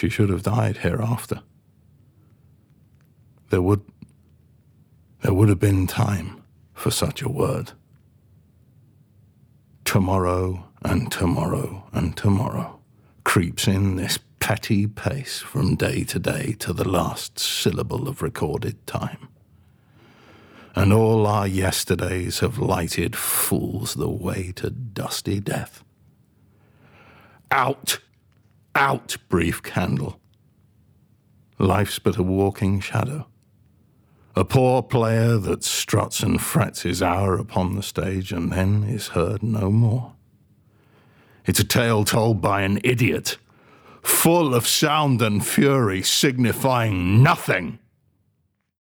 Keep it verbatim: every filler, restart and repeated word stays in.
she should have died hereafter. There would, there would have been time for such a word. Tomorrow and tomorrow and tomorrow creeps in this petty pace from day to day to the last syllable of recorded time. And all our yesterdays have lighted fools the way to dusty death. Out, out, brief candle. Life's but a walking shadow, a poor player that struts and frets his hour upon the stage and then is heard no more. It's a tale told by an idiot, full of sound and fury, signifying nothing.